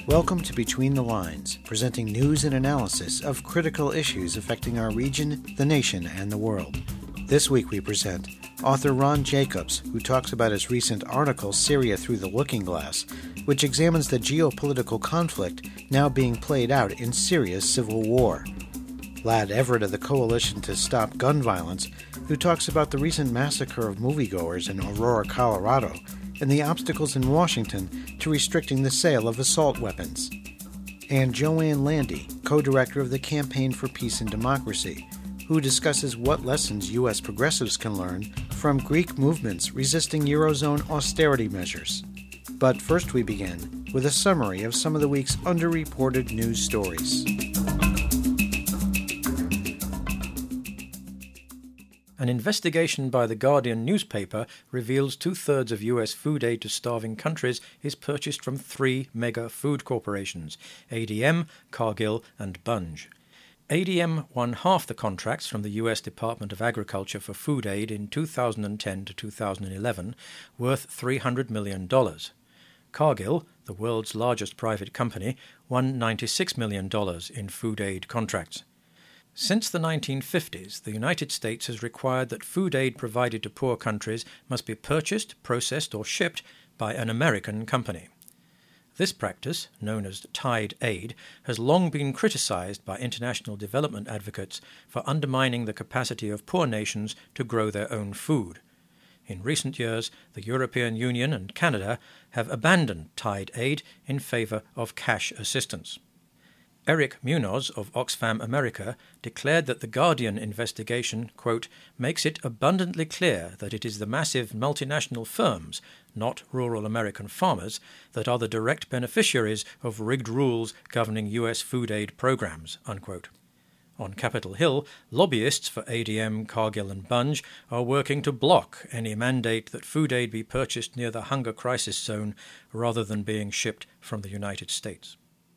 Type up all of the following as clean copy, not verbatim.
Welcome to Between the Lines, presenting news and analysis of critical issues affecting our region, the nation, and the world. This week we present author Ron Jacobs, who talks about his recent article, Syria Through the Looking Glass, which examines the geopolitical conflict now being played out in Syria's civil war. Lad Everett of the Coalition to Stop Gun Violence, who talks about the recent massacre of moviegoers in Aurora, Colorado, and the obstacles in Washington to restricting the sale of assault weapons. And Joanne Landy, co-director of the Campaign for Peace and Democracy, who discusses what lessons U.S. progressives can learn from Greek movements resisting Eurozone austerity measures. But first we begin with a summary of some of the week's underreported news stories. An investigation by The Guardian newspaper reveals 2/3 of U.S. food aid to starving countries is purchased from 3 mega food corporations, ADM, Cargill, and Bunge. ADM won half the contracts from the U.S. Department of Agriculture for food aid in 2010 to 2011, worth $300 million. Cargill, the world's largest private company, won $96 million in food aid contracts. Since the 1950s, the United States has required that food aid provided to poor countries must be purchased, processed, or shipped by an American company. This practice, known as Tide Aid, has long been criticized by international development advocates for undermining the capacity of poor nations to grow their own food. In recent years, the European Union and Canada have abandoned Tide Aid in favor of cash assistance. Eric Munoz of Oxfam America declared that the Guardian investigation, quote, makes it abundantly clear that it is the massive multinational firms, not rural American farmers, that are the direct beneficiaries of rigged rules governing U.S. food aid programs, unquote. On Capitol Hill, lobbyists for ADM, Cargill and Bunge are working to block any mandate that food aid be purchased near the hunger crisis zone rather than being shipped from the United States.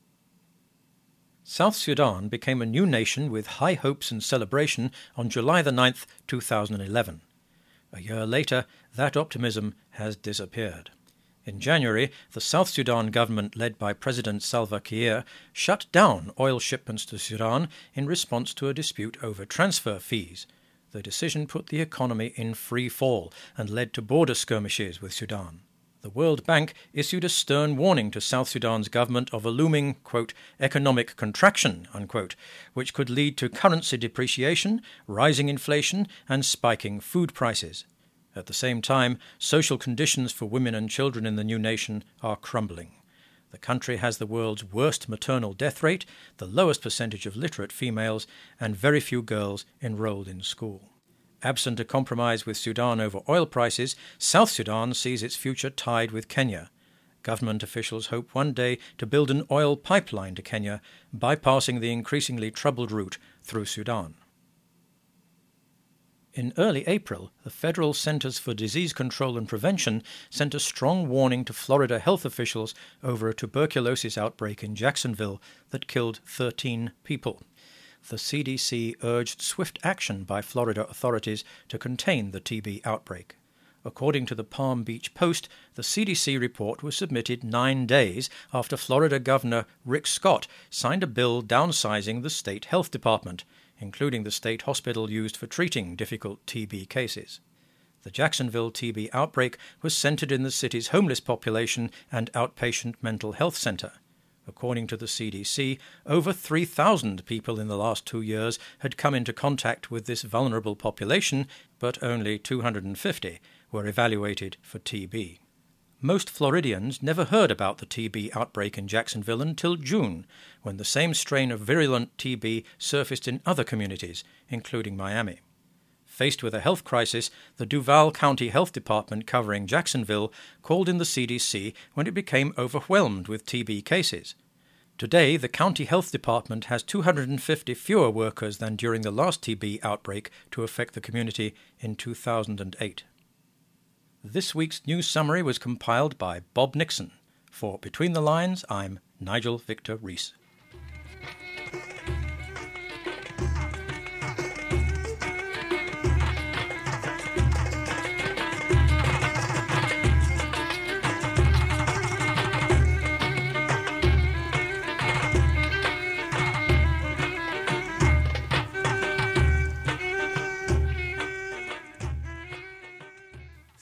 South Sudan became a new nation with high hopes and celebration on July 9, 2011. A year later, that optimism has disappeared. In January, the South Sudan government, led by President Salva Kiir, shut down oil shipments to Sudan in response to a dispute over transfer fees. The decision put the economy in free fall and led to border skirmishes with Sudan. The World Bank issued a stern warning to South Sudan's government of a looming, quote, economic contraction, unquote, which could lead to currency depreciation, rising inflation, and spiking food prices. At the same time, social conditions for women and children in the new nation are crumbling. The country has the world's worst maternal death rate, the lowest percentage of literate females, and very few girls enrolled in school. Absent a compromise with Sudan over oil prices, South Sudan sees its future tied with Kenya. Government officials hope one day to build an oil pipeline to Kenya, bypassing the increasingly troubled route through Sudan. In early April, the Federal Centers for Disease Control and Prevention sent a strong warning to Florida health officials over a tuberculosis outbreak in Jacksonville that killed 13 people. The CDC urged swift action by Florida authorities to contain the TB outbreak. According to the Palm Beach Post, the CDC report was submitted 9 days after Florida Governor Rick Scott signed a bill downsizing the state health department, including the state hospital used for treating difficult TB cases. The Jacksonville TB outbreak was centered in the city's homeless population and outpatient mental health center. According to the CDC, over 3,000 people in the last 2 years had come into contact with this vulnerable population, but only 250 were evaluated for TB. Most Floridians never heard about the TB outbreak in Jacksonville until June, when the same strain of virulent TB surfaced in other communities, including Miami. Faced with a health crisis, the Duval County Health Department covering Jacksonville called in the CDC when it became overwhelmed with TB cases. Today, the county health department has 250 fewer workers than during the last TB outbreak to affect the community in 2008. This week's news summary was compiled by Bob Nixon. For Between the Lines, I'm Nigel Victor Rees.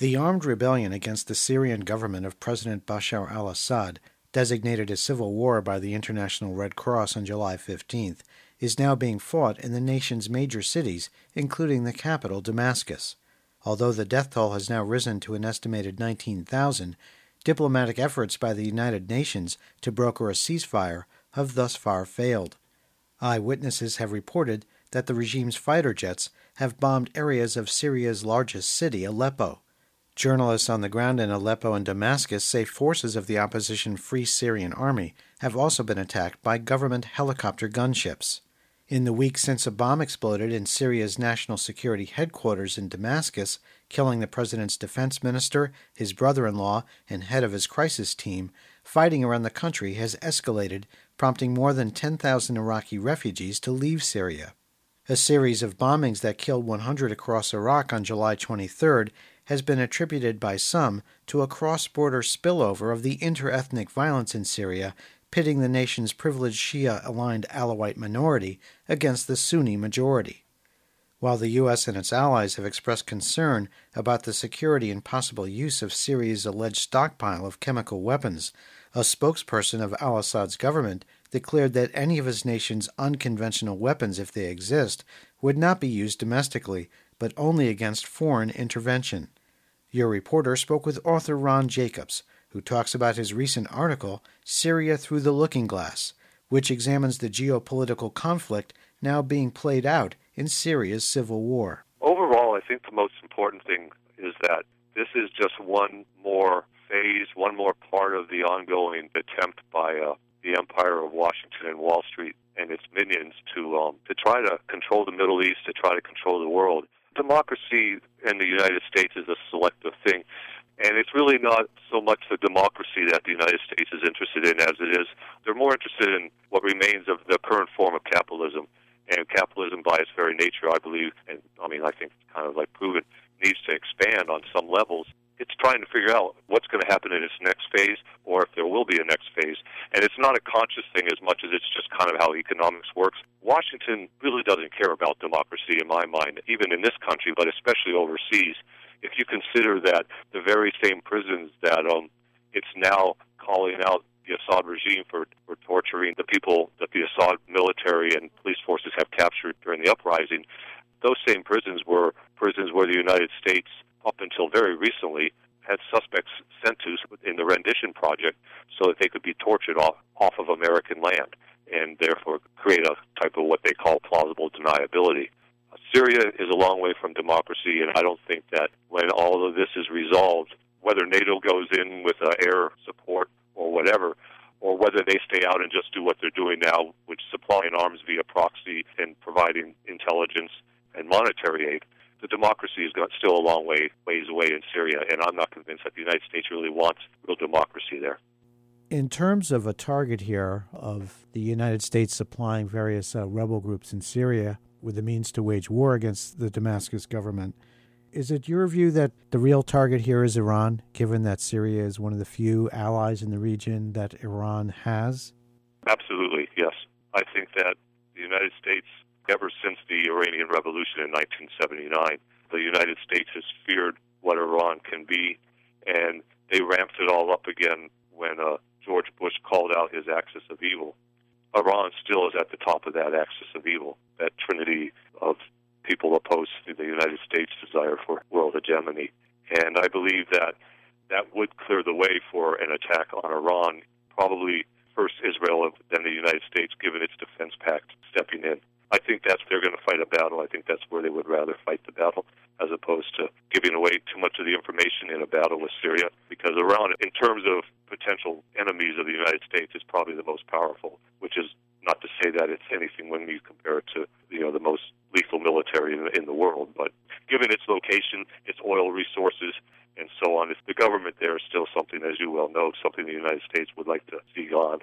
The armed rebellion against the Syrian government of President Bashar al-Assad, designated a civil war by the International Red Cross on July 15th, is now being fought in the nation's major cities, including the capital, Damascus. Although the death toll has now risen to an estimated 19,000, diplomatic efforts by the United Nations to broker a ceasefire have thus far failed. Eyewitnesses have reported that the regime's fighter jets have bombed areas of Syria's largest city, Aleppo. Journalists on the ground in Aleppo and Damascus say forces of the opposition Free Syrian Army have also been attacked by government helicopter gunships. In the week since a bomb exploded in Syria's national security headquarters in Damascus, killing the president's defense minister, his brother-in-law, and head of his crisis team, fighting around the country has escalated, prompting more than 10,000 Iraqi refugees to leave Syria. A series of bombings that killed 100 across Iraq on July 23rd has been attributed by some to a cross-border spillover of the inter-ethnic violence in Syria, pitting the nation's privileged Shia-aligned Alawite minority against the Sunni majority. While the U.S. and its allies have expressed concern about the security and possible use of Syria's alleged stockpile of chemical weapons, a spokesperson of al-Assad's government declared that any of his nation's unconventional weapons, if they exist, would not be used domestically, but only against foreign intervention. Your reporter spoke with author Ron Jacobs, who talks about his recent article, Syria Through the Looking Glass, which examines the geopolitical conflict now being played out in Syria's civil war. Overall, I think the most important thing is that this is just one more phase, one more part of the ongoing attempt by the empire of Washington and Wall Street and its minions to try to control the Middle East, to try to control the world. Democracy in the United States is a selective thing, and it's really not so much the democracy that the United States is interested in as it is. They're more interested in what remains of the current form of capitalism. And capitalism, by its very nature, I believe, and I think it's kind of like proven, needs to expand on some levels. It's trying to figure out what's going to happen in its next phase, or if there will be a next phase. And it's not a conscious thing as much as it's just kind of how economics works. Washington really doesn't care about democracy, in my mind, even in this country, but especially overseas. If you consider that the very same prisons that it's now calling out the Assad regime for torturing the people that the Assad military and police forces have captured during the uprising, those same prisons were prisons where the United States, up until very recently, had suspects sent to in the rendition project so that they could be tortured off of American land and therefore create a type of what they call plausible deniability. Syria is a long way from democracy, and I don't think that when all of this is resolved, whether NATO goes in with air support or whatever, or whether they stay out and just do what they're doing now, which is supplying arms via proxy and providing intelligence and monetary aid, the democracy is still a long ways away in Syria, and I'm not convinced that the United States really wants real democracy there. In terms of a target here of the United States supplying various rebel groups in Syria with the means to wage war against the Damascus government, is it your view that the real target here is Iran, given that Syria is one of the few allies in the region that Iran has? Absolutely, yes. I think that the United States, ever since the Iranian Revolution in 1979, the United States has feared what Iran can be, and they ramped it all up again when George Bush called out his axis of evil. Iran still is at the top of that axis of evil, that trinity of people opposed to the United States' desire for world hegemony. And I believe that that would clear the way for an attack on Iran, probably first Israel, then the United States, given its defense pact stepping in. I think they're going to fight a battle. I think that's where they would rather fight the battle, as opposed to giving away too much of the information in a battle with Syria, because Iran, in terms of potential enemies of the United States, is probably the most powerful, which is not to say that it's anything when you compare it to the most lethal military in the world. But given its location, its oil resources, and so on, the government there is still something, as you well know, something the United States would like to see gone.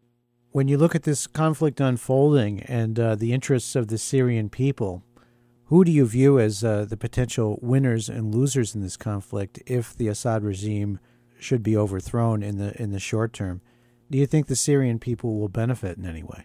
When you look at this conflict unfolding and the interests of the Syrian people, who do you view as the potential winners and losers in this conflict if the Assad regime should be overthrown in the short term? Do you think the Syrian people will benefit in any way?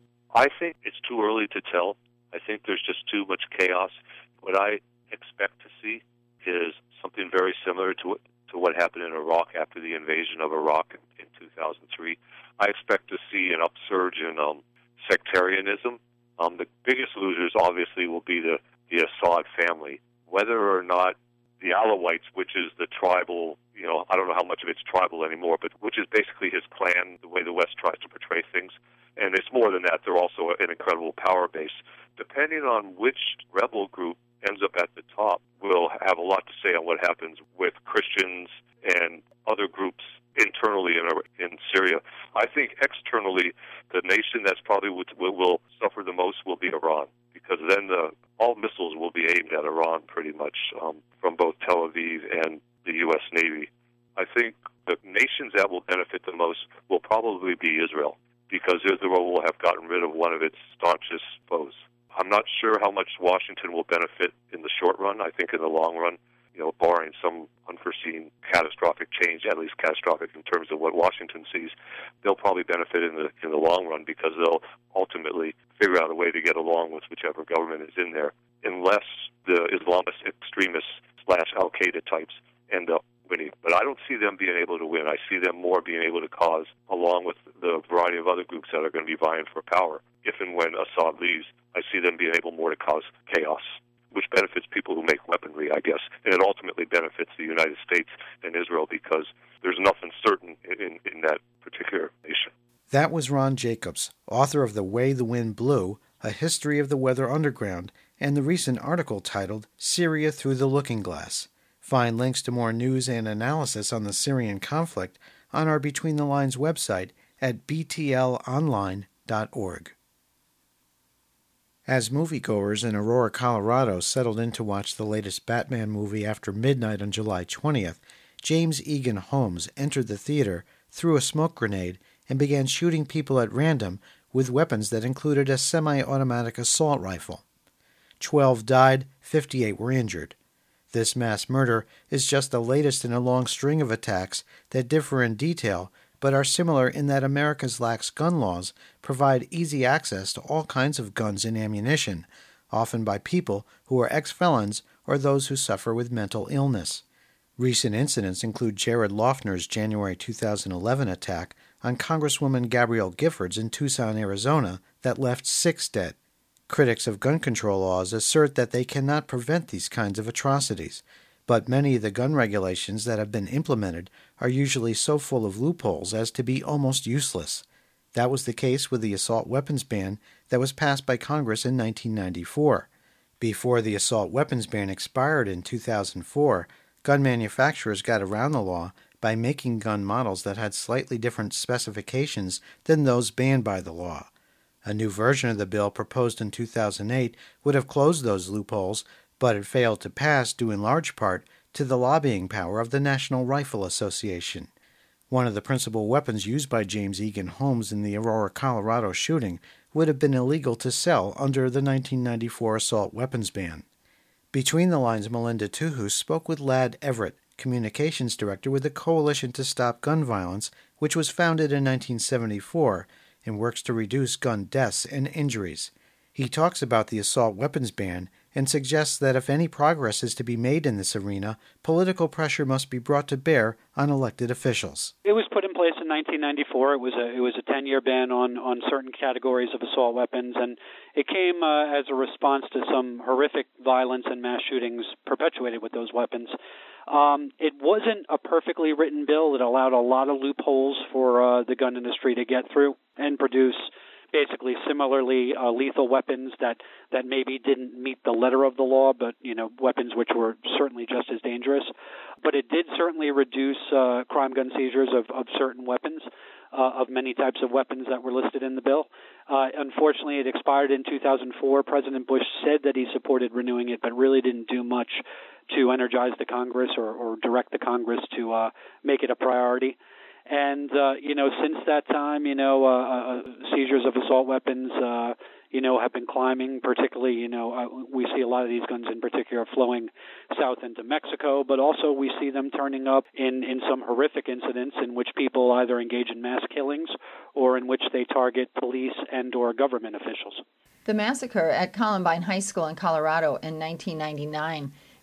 I think it's too early to tell. I think there's just too much chaos. What I expect to see is something very similar similar to what happened in Iraq after the invasion of Iraq in 2003. I expect to see an upsurge in sectarianism. The biggest losers, obviously, will be the Assad family. Whether or not the Alawites, which is the tribal, I don't know how much of it's tribal anymore, but which is basically his clan, the way the West tries to portray things. And it's more than that. They're also an incredible power base. Depending on which rebel group ends up at the top, will have a lot to say on what happens with Christians and other groups internally in Syria. I think externally, the nation that's probably will suffer the most will be Iran, because then all missiles will be aimed at Iran pretty much from both Tel Aviv and the U.S. Navy. I think the nations that will benefit the most will probably be Israel, because Israel will have gotten rid of one of its staunchest foes. I'm not sure how much Washington will benefit in the short run. I think in the long run, barring some unforeseen catastrophic change, at least catastrophic in terms of what Washington sees, they'll probably benefit in the long run, because they'll ultimately figure out a way to get along with whichever government is in there, unless the Islamist extremists / Al-Qaeda types end up winning. But I don't see them being able to win. I see them more being able to cause, along with the variety of other groups that are going to be vying for power, if and when Assad leaves, I see them being able more to cause chaos, which benefits people who make weaponry, I guess. And it ultimately benefits the United States and Israel, because there's nothing certain in that particular nation. That was Ron Jacobs, author of The Way the Wind Blew, A History of the Weather Underground, and the recent article titled Syria Through the Looking Glass. Find links to more news and analysis on the Syrian conflict on our Between the Lines website at btlonline.org. As moviegoers in Aurora, Colorado settled in to watch the latest Batman movie after midnight on July 20th, James Egan Holmes entered the theater, threw a smoke grenade, and began shooting people at random with weapons that included a semi-automatic assault rifle. 12 died, 58 were injured. This mass murder is just the latest in a long string of attacks that differ in detail, but are similar in that America's lax gun laws provide easy access to all kinds of guns and ammunition, often by people who are ex-felons or those who suffer with mental illness. Recent incidents include Jared Loughner's January 2011 attack on Congresswoman Gabrielle Giffords in Tucson, Arizona, that left 6 dead. Critics of gun control laws assert that they cannot prevent these kinds of atrocities, but many of the gun regulations that have been implemented are usually so full of loopholes as to be almost useless. That was the case with the assault weapons ban that was passed by Congress in 1994. Before the assault weapons ban expired in 2004, gun manufacturers got around the law by making gun models that had slightly different specifications than those banned by the law. A new version of the bill proposed in 2008 would have closed those loopholes, but it failed to pass due in large part to the lobbying power of the National Rifle Association. One of the principal weapons used by James Egan Holmes in the Aurora, Colorado shooting would have been illegal to sell under the 1994 assault weapons ban. Between the Lines' Melinda Tuhus spoke with Ladd Everett, communications director with the Coalition to Stop Gun Violence, which was founded in 1974 and works to reduce gun deaths and injuries. He talks about the assault weapons ban and suggests that if any progress is to be made in this arena, political pressure must be brought to bear on elected officials. It was put in place in 1994. It was a 10-year ban on certain categories of assault weapons, and it came as a response to some horrific violence and mass shootings perpetuated with those weapons. It wasn't a perfectly written bill. It allowed a lot of loopholes for the gun industry to get through and produce basically similarly lethal weapons that maybe didn't meet the letter of the law, but weapons which were certainly just as dangerous. But it did certainly reduce crime gun seizures of certain weapons, of many types of weapons that were listed in the bill. Unfortunately, it expired in 2004. President Bush said that he supported renewing it, but really didn't do much to energize the Congress or direct the Congress to make it a priority. And, since that time, seizures of assault weapons, have been climbing, particularly, we see a lot of these guns in particular flowing south into Mexico, but also we see them turning up in some horrific incidents in which people either engage in mass killings or in which they target police and or government officials. The massacre at Columbine High School in Colorado in 1999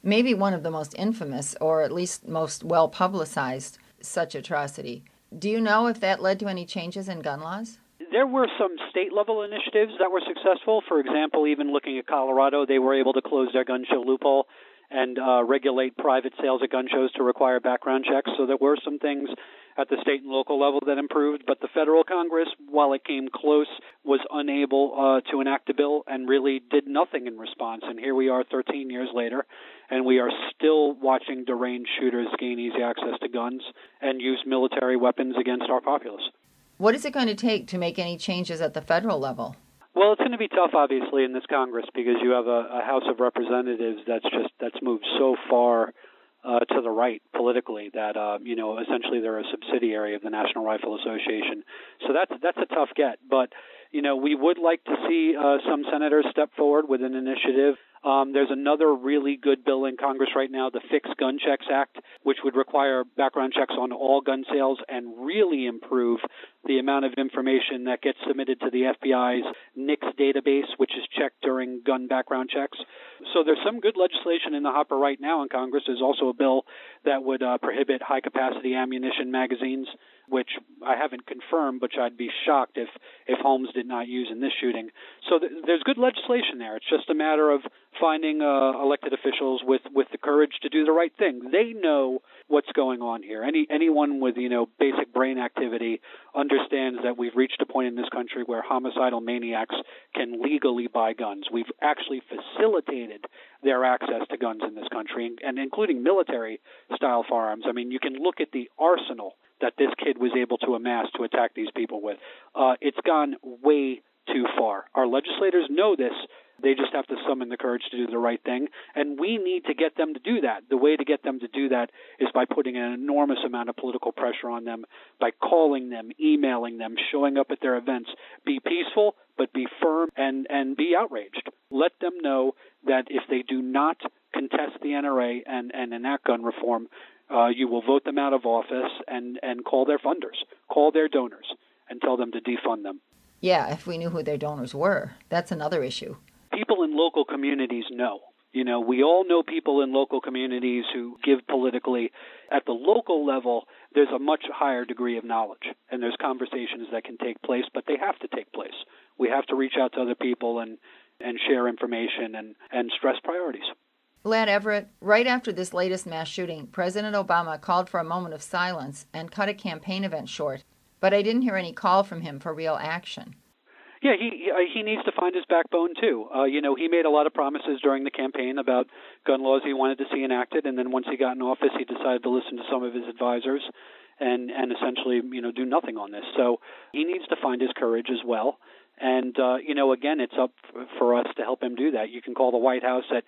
maybe one of the most infamous, or at least most well-publicized, such atrocity. Do you know if that led to any changes in gun laws? There were some state-level initiatives that were successful. For example, even looking at Colorado, they were able to close their gun show loophole and regulate private sales at gun shows to require background checks. So there were some things at the state and local level that improved, but the federal Congress, while it came close, was unable to enact a bill and really did nothing in response. And here we are 13 years later, and we are still watching deranged shooters gain easy access to guns and use military weapons against our populace. What is it going to take to make any changes at the federal level? Well, it's going to be tough, obviously, in this Congress because you have a House of Representatives that's moved so far to the right politically that essentially they're a subsidiary of the National Rifle Association. So that's a tough get. But we would like to see some senators step forward with an initiative. There's another really good bill in Congress right now, the Fixed Gun Checks Act, which would require background checks on all gun sales and really improve the amount of information that gets submitted to the FBI's NICS database, which is checked during gun background checks. So there's some good legislation in the hopper right now in Congress. There's also a bill that would prohibit high-capacity ammunition magazines, which I haven't confirmed, but I'd be shocked if Holmes did not use in this shooting. So there's good legislation there. It's just a matter of finding elected officials with the courage to do the right thing. They know what's going on here. Anyone with basic brain activity understands that we've reached a point in this country where homicidal maniacs can legally buy guns. We've actually facilitated their access to guns in this country, and including military-style firearms. I mean, you can look at the arsenal that this kid was able to amass to attack these people with. It's gone way too far. Our legislators know this. They just have to summon the courage to do the right thing, and we need to get them to do that. The way to get them to do that is by putting an enormous amount of political pressure on them, by calling them, emailing them, showing up at their events. Be peaceful, but be firm and be outraged. Let them know that if they do not contest the NRA and enact gun reform, you will vote them out of office and call their funders, call their donors, and tell them to defund them. Yeah, if we knew who their donors were. That's another issue. People in local communities know. We all know people in local communities who give politically. At the local level, there's a much higher degree of knowledge, and there's conversations that can take place, but they have to take place. We have to reach out to other people and share information and stress priorities. Ladd Everett, right after this latest mass shooting, President Obama called for a moment of silence and cut a campaign event short, but I didn't hear any call from him for real action. Yeah, he needs to find his backbone, too. He made a lot of promises during the campaign about gun laws he wanted to see enacted, and then once he got in office, he decided to listen to some of his advisors and essentially, do nothing on this. So he needs to find his courage as well. And, again, it's up for us to help him do that. You can call the White House at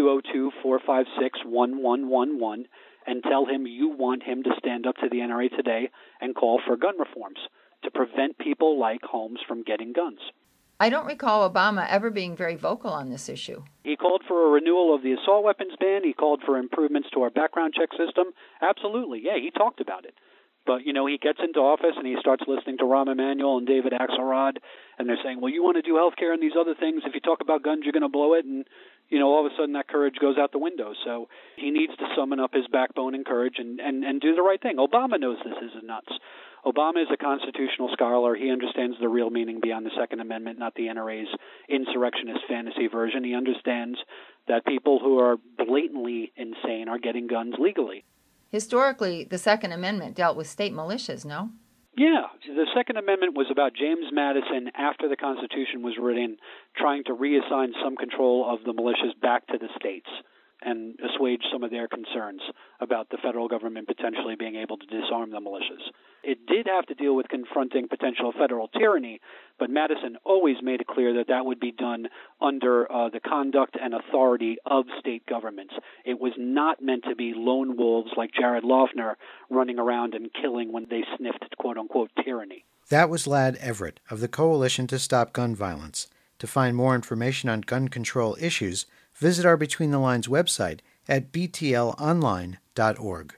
202-456-1111 and tell him you want him to stand up to the NRA today and call for gun reforms to prevent people like Holmes from getting guns. I don't recall Obama ever being very vocal on this issue. He called for a renewal of the assault weapons ban. He called for improvements to our background check system. Absolutely, yeah, he talked about it. But, he gets into office and he starts listening to Rahm Emanuel and David Axelrod, and they're saying, well, you want to do health care and these other things. If you talk about guns, you're going to blow it. And, all of a sudden that courage goes out the window. So he needs to summon up his backbone and courage and do the right thing. Obama knows this isn't nuts. Obama is a constitutional scholar. He understands the real meaning beyond the Second Amendment, not the NRA's insurrectionist fantasy version. He understands that people who are blatantly insane are getting guns legally. Historically, the Second Amendment dealt with state militias, no? Yeah. The Second Amendment was about James Madison, after the Constitution was written, trying to reassign some control of the militias back to the states and assuage some of their concerns about the federal government potentially being able to disarm the militias. It did have to deal with confronting potential federal tyranny, but Madison always made it clear that would be done under the conduct and authority of state governments. It was not meant to be lone wolves like Jared Loughner running around and killing when they sniffed quote-unquote tyranny. That was Ladd Everett of the Coalition to Stop Gun Violence. To find more information on gun control issues, visit our Between the Lines website at btlonline.org.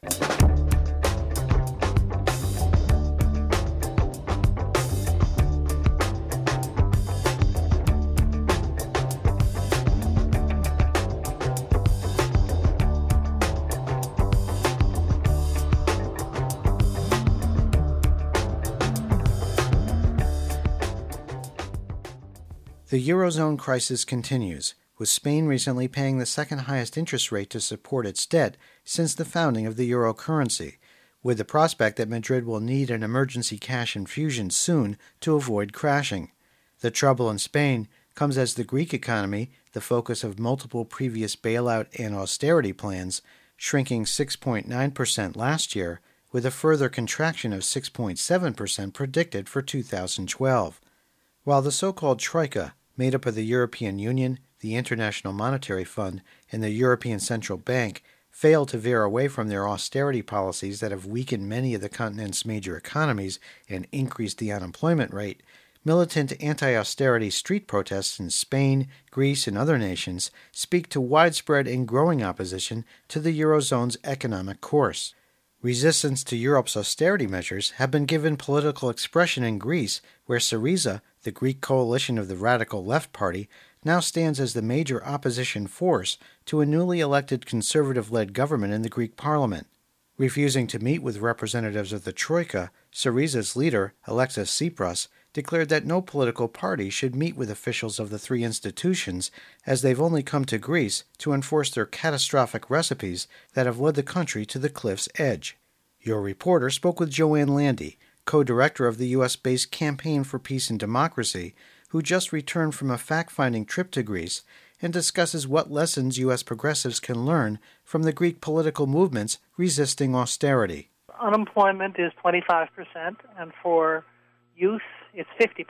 The Eurozone crisis continues, with Spain recently paying the second highest interest rate to support its debt since the founding of the euro currency, with the prospect that Madrid will need an emergency cash infusion soon to avoid crashing. The trouble in Spain comes as the Greek economy, the focus of multiple previous bailout and austerity plans, shrinking 6.9% last year, with a further contraction of 6.7% predicted for 2012. While the so-called Troika, made up of the European Union, the International Monetary Fund, and the European Central Bank, failed to veer away from their austerity policies that have weakened many of the continent's major economies and increased the unemployment rate, militant anti-austerity street protests in Spain, Greece, and other nations speak to widespread and growing opposition to the Eurozone's economic course. Resistance to Europe's austerity measures have been given political expression in Greece, where Syriza, the Greek coalition of the radical left party, now stands as the major opposition force to a newly elected conservative-led government in the Greek parliament. Refusing to meet with representatives of the Troika, Syriza's leader, Alexis Tsipras, declared that no political party should meet with officials of the three institutions, as they've only come to Greece to enforce their catastrophic recipes that have led the country to the cliff's edge. Your reporter spoke with Joanne Landy, co-director of the U.S.-based Campaign for Peace and Democracy, who just returned from a fact-finding trip to Greece and discusses what lessons U.S. progressives can learn from the Greek political movements resisting austerity. Unemployment is 25%, and for youth, it's 50%.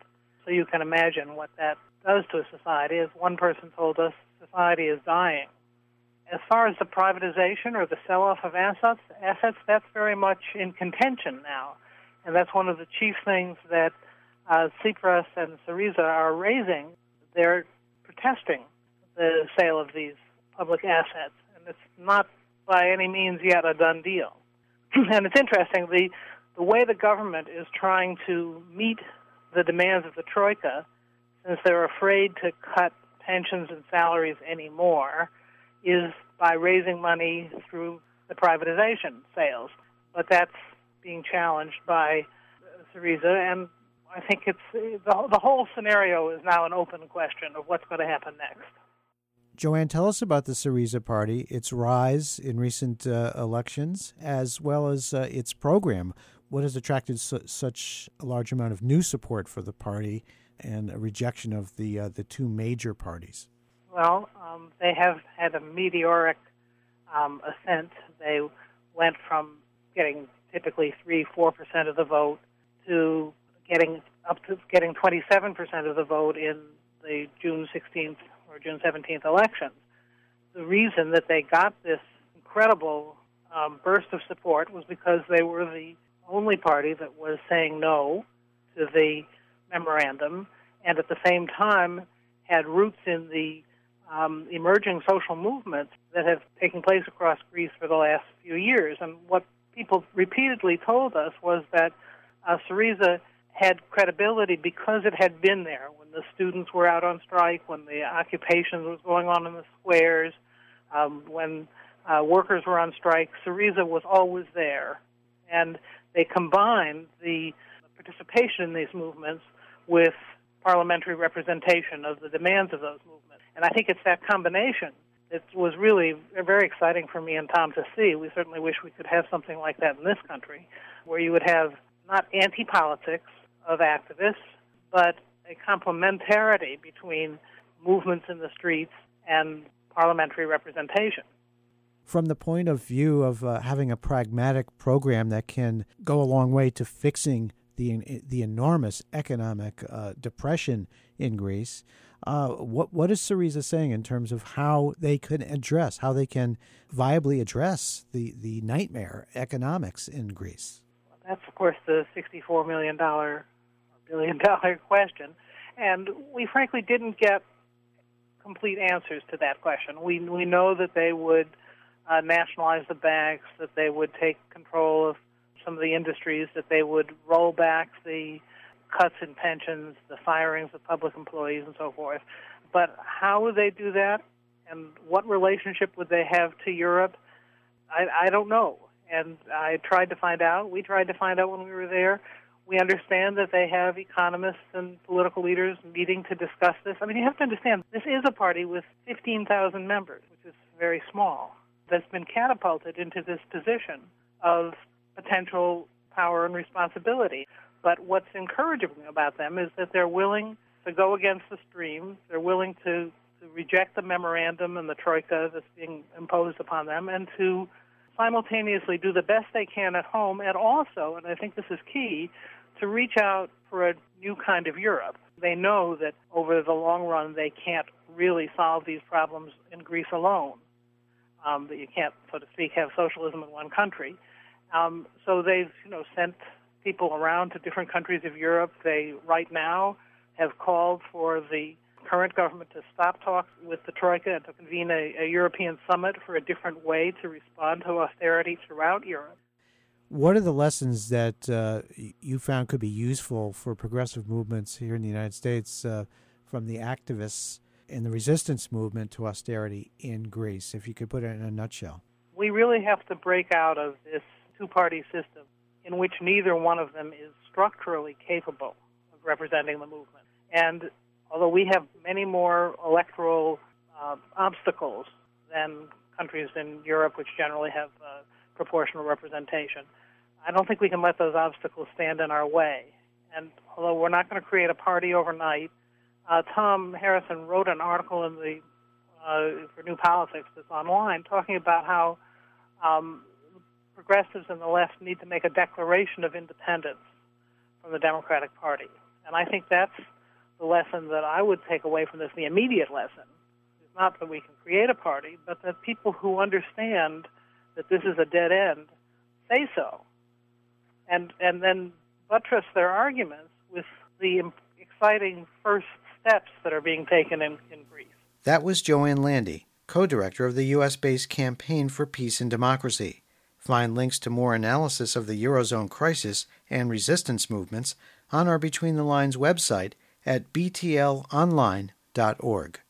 So you can imagine what that does to a society. As one person told us, society is dying. As far as the privatization or the sell-off of assets, that's very much in contention now. And that's one of the chief things that Tsipras and Syriza are raising. They're protesting the sale of these public assets. And it's not by any means yet a done deal. And it's interesting, the way the government is trying to meet the demands of the Troika, since they're afraid to cut pensions and salaries anymore, is by raising money through the privatization sales. But that's being challenged by Syriza, and I think it's the whole scenario is now an open question of what's going to happen next. Joanne, tell us about the Syriza Party, its rise in recent elections, as well as its program. What has attracted such a large amount of new support for the party and a rejection of the two major parties? Well, they have had a meteoric ascent. They went from getting typically 3-4% of the vote to getting 27% of the vote in the June 16th or June 17th elections. The reason that they got this incredible burst of support was because they were the only party that was saying no to the memorandum, and at the same time had roots in the emerging social movements that have taken place across Greece for the last few years. And what people repeatedly told us was that Syriza had credibility because it had been there when the students were out on strike, when the occupation was going on in the squares, when workers were on strike. Syriza was always there. And they combined the participation in these movements with parliamentary representation of the demands of those movements. And I think it's that combination that was really very exciting for me and Tom to see. We certainly wish we could have something like that in this country, where you would have not anti-politics of activists, but a complementarity between movements in the streets and parliamentary representation. From the point of view of having a pragmatic program that can go a long way to fixing the enormous economic depression in Greece, what is Syriza saying in terms of how they can viably address the nightmare economics in Greece? That's, of course, the $64 million or $1 billion question. And we frankly didn't get complete answers to that question. We know that they would nationalize the banks, that they would take control of some of the industries, that they would roll back the cuts in pensions, the firings of public employees, and so forth. But how would they do that, and what relationship would they have to Europe? I don't know. And I tried to find out. We tried to find out when we were there. We understand that they have economists and political leaders meeting to discuss this. I mean, you have to understand, this is a party with 15,000 members, which is very small, that's been catapulted into this position of potential power and responsibility. But what's encouraging about them is that they're willing to go against the stream. They're willing to reject the memorandum and the troika that's being imposed upon them, and to simultaneously do the best they can at home, and also, and I think this is key, to reach out for a new kind of Europe. They know that over the long run they can't really solve these problems in Greece alone, that you can't, so to speak, have socialism in one country. So they've sent people around to different countries of Europe. They right now have called for the current government to stop talks with the Troika and to convene a European summit for a different way to respond to austerity throughout Europe. What are the lessons that you found could be useful for progressive movements here in the United States from the activists in the resistance movement to austerity in Greece, if you could put it in a nutshell? We really have to break out of this two-party system in which neither one of them is structurally capable of representing the movement. And although we have many more electoral obstacles than countries in Europe, which generally have proportional representation, I don't think we can let those obstacles stand in our way. And although we're not going to create a party overnight, Tom Harrison wrote an article in the for New Politics that's online talking about how progressives and the left need to make a declaration of independence from the Democratic Party. And I think that's the lesson that I would take away from this, the immediate lesson. It's not that we can create a party, but that people who understand that this is a dead end say so. And then buttress their arguments with the exciting first steps that are being taken in Greece. That was Joanne Landy, co-director of the U.S.-based Campaign for Peace and Democracy. Find links to more analysis of the Eurozone crisis and resistance movements on our Between the Lines website at btlonline.org.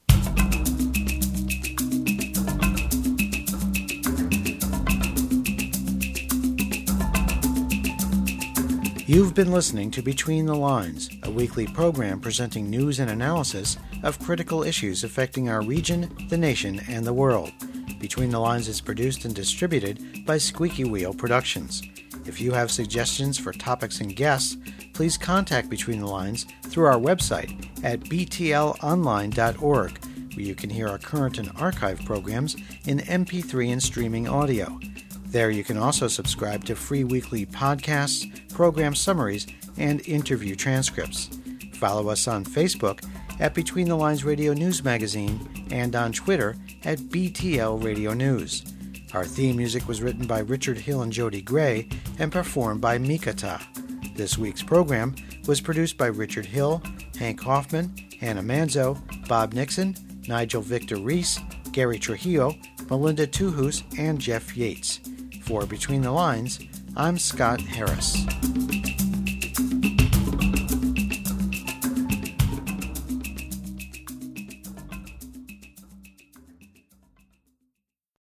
You've been listening to Between the Lines, a weekly program presenting news and analysis of critical issues affecting our region, the nation, and the world. Between the Lines is produced and distributed by Squeaky Wheel Productions. If you have suggestions for topics and guests, please contact Between the Lines through our website at btlonline.org, where you can hear our current and archive programs in MP3 and streaming audio. There you can also subscribe to free weekly podcasts, program summaries, and interview transcripts. Follow us on Facebook at Between the Lines Radio News Magazine and on Twitter at BTL Radio News. Our theme music was written by Richard Hill and Jody Gray and performed by Mikata. This week's program was produced by Richard Hill, Hank Hoffman, Hannah Manzo, Bob Nixon, Nigel Victor Reese, Gary Trujillo, Melinda Tuhus, and Jeff Yates. For Between the Lines, I'm Scott Harris.